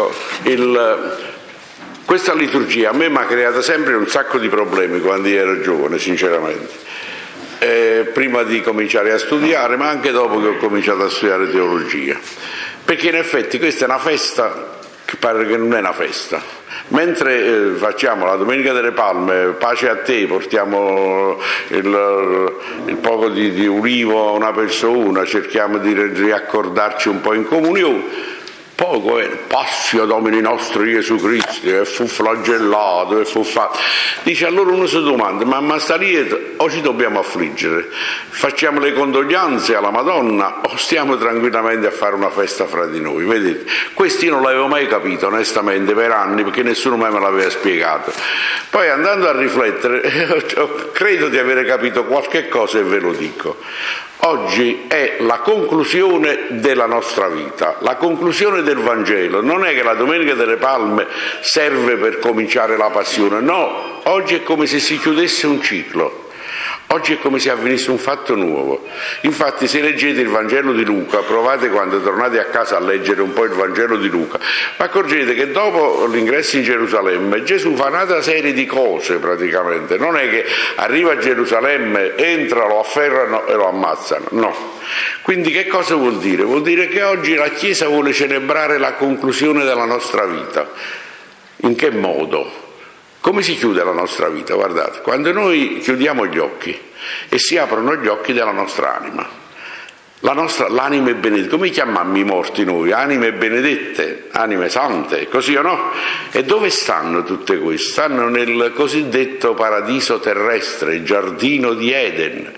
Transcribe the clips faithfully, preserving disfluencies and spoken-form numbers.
ecco, il, questa liturgia a me mi ha creato sempre un sacco di problemi quando io ero giovane, sinceramente, eh, prima di cominciare a studiare, ma anche dopo che ho cominciato a studiare teologia, perché in effetti questa è una festa che pare che non è una festa. Mentre eh, facciamo la Domenica delle Palme, pace a te, portiamo il, il poco di, di ulivo a una persona, cerchiamo di riaccordarci un po' in comunione, poco è passio Domini nostro Gesù Cristo, e fu flagellato, e fu fatto. Dice, allora uno si domanda, ma, ma sta lieto o ci dobbiamo affliggere? Facciamo le condoglianze alla Madonna o stiamo tranquillamente a fare una festa fra di noi? Vedete, questo io non l'avevo mai capito onestamente per anni, perché nessuno mai me l'aveva spiegato. Poi andando a riflettere credo di avere capito qualche cosa e ve lo dico. Oggi è la conclusione della nostra vita, la conclusione del Vangelo. Non è che la Domenica delle Palme serve per cominciare la passione, no, oggi è come se si chiudesse un ciclo. Oggi è come se avvenisse un fatto nuovo. Infatti, se leggete il Vangelo di Luca, provate quando tornate a casa a leggere un po' il Vangelo di Luca, ma accorgete che dopo l'ingresso in Gerusalemme Gesù fa una serie di cose praticamente. Non è che arriva a Gerusalemme, entra, lo afferrano e lo ammazzano, no. Quindi che cosa vuol dire? Vuol dire che oggi la Chiesa vuole celebrare la conclusione della nostra vita. In che modo? Come si chiude la nostra vita? Guardate, quando noi chiudiamo gli occhi e si aprono gli occhi della nostra anima, la nostra, l'anima è benedetta. Come chiamiamo i morti noi? Anime benedette, anime sante, così o no? E dove stanno tutte queste? Stanno nel cosiddetto paradiso terrestre, il giardino di Eden.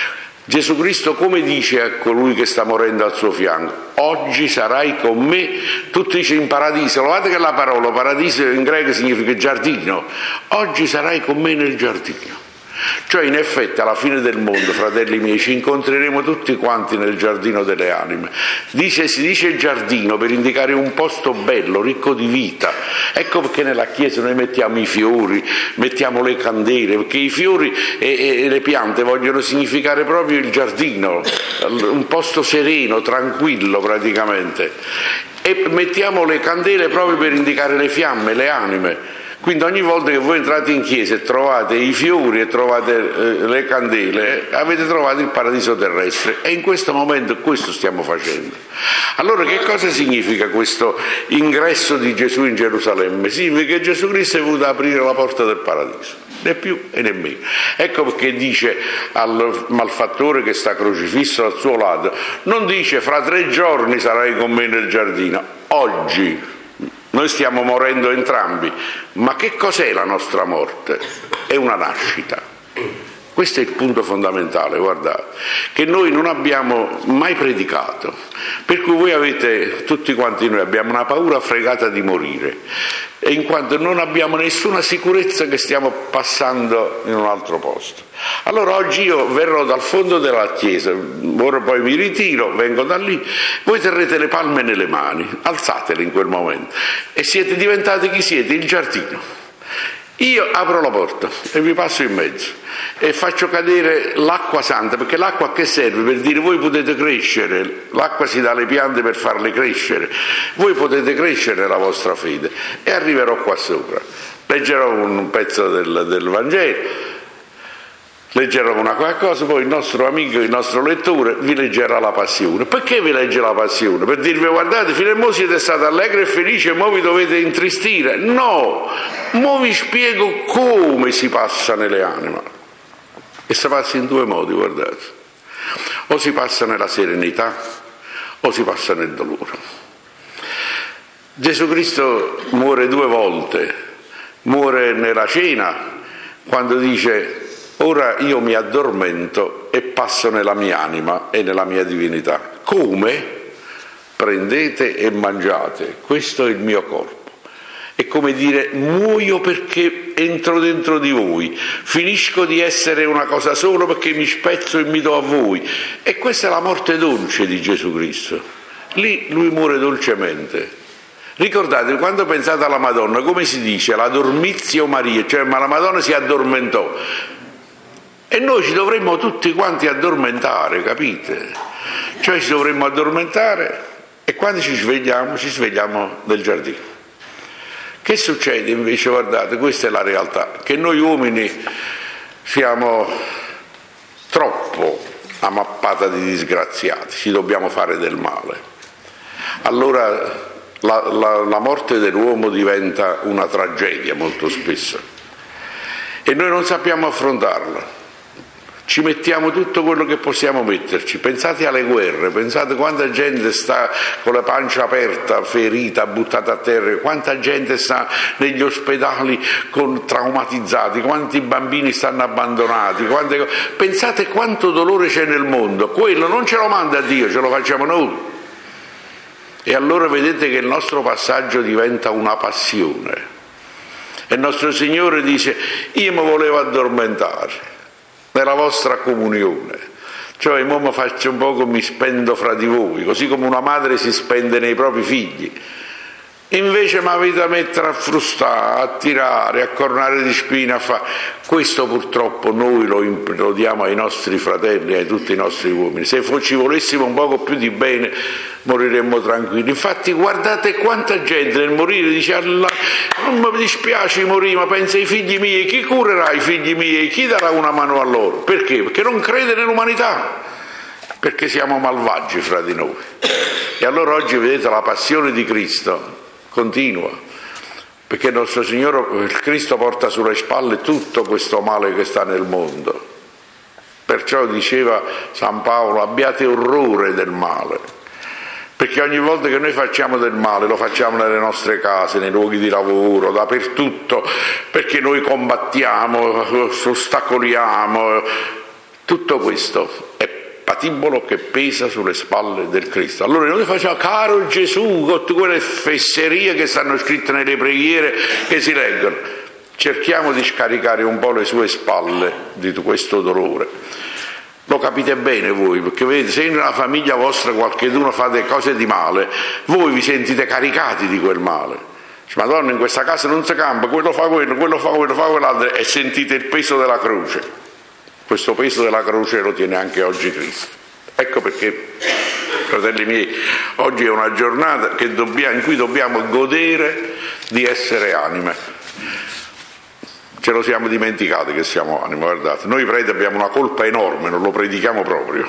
Gesù Cristo come dice a colui che sta morendo al suo fianco? Oggi sarai con me, tutto dice in paradiso, guardate che la parola paradiso in greco significa giardino, oggi sarai con me nel giardino. Cioè in effetti alla fine del mondo, fratelli miei, ci incontreremo tutti quanti nel giardino delle anime. Dice, si dice giardino per indicare un posto bello, ricco di vita. Ecco perché nella Chiesa noi mettiamo i fiori, mettiamo le candele, perché i fiori e, e le piante vogliono significare proprio il giardino, un posto sereno, tranquillo praticamente. E mettiamo le candele proprio per indicare le fiamme, le anime. Quindi ogni volta che voi entrate in chiesa e trovate i fiori e trovate eh, le candele, avete trovato il paradiso terrestre, e in questo momento questo stiamo facendo. Allora che cosa significa questo ingresso di Gesù in Gerusalemme? Significa che Gesù Cristo è venuto ad aprire la porta del paradiso, né più e né meno. Ecco perché dice al malfattore che sta crocifisso al suo lato, non dice fra tre giorni sarai con me nel giardino, oggi. Noi stiamo morendo entrambi, ma che cos'è la nostra morte? È una nascita. Questo è il punto fondamentale, guardate, che noi non abbiamo mai predicato, per cui voi avete, tutti quanti noi abbiamo una paura fregata di morire, e in quanto non abbiamo nessuna sicurezza che stiamo passando in un altro posto. Allora oggi io verrò dal fondo della chiesa, ora poi mi ritiro, vengo da lì, voi terrete le palme nelle mani, alzatele in quel momento, e siete diventati chi siete? Il giardino. Io apro la porta e vi passo in mezzo e faccio cadere l'acqua santa, perché l'acqua a che serve? Per dire voi potete crescere, l'acqua si dà alle piante per farle crescere, voi potete crescere la vostra fede, e arriverò qua sopra, leggerò un pezzo del, del Vangelo, leggerò una qualcosa, poi il nostro amico, il nostro lettore vi leggerà la passione. Perché vi legge la passione? Per dirvi guardate, fino a mo siete stati allegri e felici e mo vi dovete intristire? No, mo vi spiego come si passa nelle anime, e si passa in due modi, guardate, o si passa nella serenità o si passa nel dolore. Gesù Cristo muore due volte, muore nella cena quando dice: ora io mi addormento e passo nella mia anima e nella mia divinità. Come? Prendete e mangiate, questo è il mio corpo. È come dire: muoio perché entro dentro di voi, finisco di essere una cosa solo perché mi spezzo e mi do a voi. E questa è la morte dolce di Gesù Cristo. Lì lui muore dolcemente. Ricordate, quando pensate alla Madonna, come si dice? La dormitio Maria, cioè ma la Madonna si addormentò. E noi ci dovremmo tutti quanti addormentare, capite? Cioè ci dovremmo addormentare, e quando ci svegliamo, ci svegliamo nel giardino. Che succede invece? Guardate, questa è la realtà, che noi uomini siamo troppo a mappata di disgraziati, ci dobbiamo fare del male. Allora la, la, la morte dell'uomo diventa una tragedia molto spesso e noi non sappiamo affrontarla. Ci mettiamo tutto quello che possiamo metterci. Pensate alle guerre, pensate quanta gente sta con la pancia aperta, ferita, buttata a terra, quanta gente sta negli ospedali con traumatizzati, quanti bambini stanno abbandonati, quante... pensate quanto dolore c'è nel mondo. Quello non ce lo manda Dio, ce lo facciamo noi. E allora vedete che il nostro passaggio diventa una passione. E il nostro Signore dice: io mi volevo addormentare nella vostra comunione, cioè mo mi faccio un poco, mi spendo fra di voi, così come una madre si spende nei propri figli. Invece mi avete a mettere a frustare, a tirare, a cornare di spina, a fare. Questo purtroppo noi lo, lo diamo ai nostri fratelli, a tutti i nostri uomini. Se ci volessimo un poco più di bene, moriremmo tranquilli. Infatti guardate quanta gente nel morire dice: Allah, non mi dispiace morire, ma pensa ai figli miei, chi curerà i figli miei, chi darà una mano a loro? Perché? Perché non crede nell'umanità, perché siamo malvagi fra di noi. E allora oggi vedete la passione di Cristo continua, perché il nostro Signore, il Cristo, porta sulle spalle tutto questo male che sta nel mondo. Perciò diceva San Paolo: abbiate orrore del male, perché ogni volta che noi facciamo del male lo facciamo nelle nostre case, nei luoghi di lavoro, dappertutto, perché noi combattiamo, ostacoliamo. Tutto questo è patibolo che pesa sulle spalle del Cristo. Allora noi facciamo: caro Gesù, con tutte quelle fesserie che stanno scritte nelle preghiere che si leggono, cerchiamo di scaricare un po' le sue spalle di questo dolore. Lo capite bene voi, perché vedete, se nella famiglia vostra qualcheduno fa delle cose di male, voi vi sentite caricati di quel male. Madonna, in questa casa non si campa, quello fa quello, quello fa quello, fa quell'altro, e sentite il peso della croce. Questo peso della croce lo tiene anche oggi Cristo. Ecco perché, fratelli miei, oggi è una giornata che dobbiamo, in cui dobbiamo godere di essere anime. Ce lo siamo dimenticati che siamo anime, guardate. Noi preti abbiamo una colpa enorme, non lo predichiamo proprio.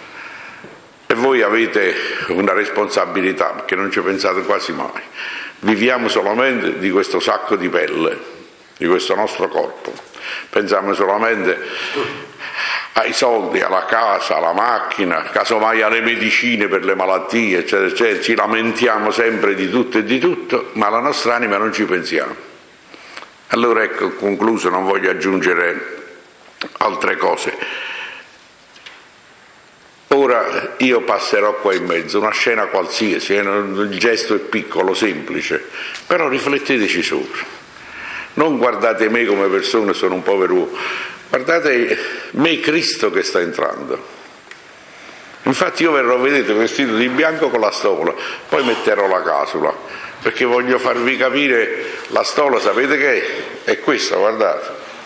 E voi avete una responsabilità, perché non ci pensate quasi mai. Viviamo solamente di questo sacco di pelle, di questo nostro corpo. Pensiamo solamente ai soldi, alla casa, alla macchina, casomai alle medicine per le malattie, eccetera, eccetera. Ci lamentiamo sempre di tutto e di tutto, ma alla nostra anima non ci pensiamo. Allora ecco, concluso, non voglio aggiungere altre cose. Ora io passerò qua in mezzo, una scena qualsiasi, il gesto è piccolo, semplice, però rifletteteci sopra. Non guardate me come persona, sono un povero uomo, guardate me Cristo che sta entrando. Infatti io verrò, vedete, vestito di bianco con la stola, poi metterò la casula, perché voglio farvi capire la stola, sapete che è? È questa, guardate.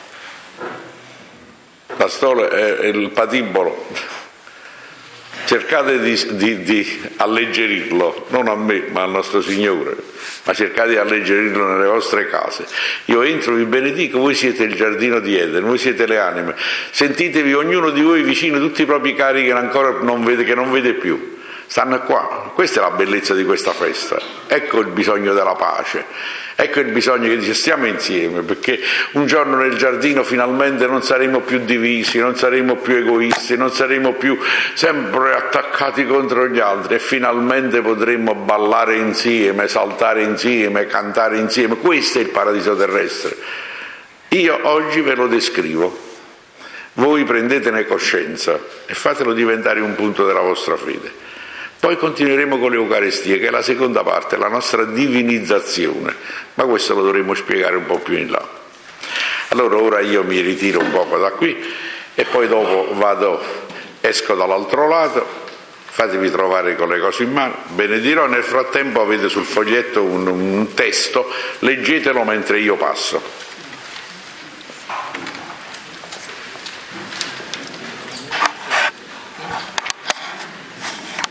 La stola è, è il patibolo. Cercate di, di, di alleggerirlo, non a me, ma al nostro Signore, ma cercate di alleggerirlo nelle vostre case. Io entro, vi benedico, voi siete il giardino di Eden, voi siete le anime. Sentitevi ognuno di voi vicino tutti i propri cari che ancora non vede, che non vede più. Stanno qua. Questa è la bellezza di questa festa. Ecco il bisogno della pace. Ecco il bisogno che dice: stiamo insieme, perché un giorno nel giardino finalmente non saremo più divisi, non saremo più egoisti, non saremo più sempre attaccati contro gli altri, e finalmente potremo ballare insieme, saltare insieme, cantare insieme. Questo è il paradiso terrestre. Io oggi ve lo descrivo, voi prendetene coscienza e fatelo diventare un punto della vostra fede. Poi continueremo con l'Eucaristia, che è la seconda parte, la nostra divinizzazione, ma questo lo dovremo spiegare un po' più in là. Allora ora io mi ritiro un poco da qui e poi dopo vado, esco dall'altro lato, fatevi trovare con le cose in mano, benedirò. Nel frattempo avete sul foglietto un, un testo, leggetelo mentre io passo.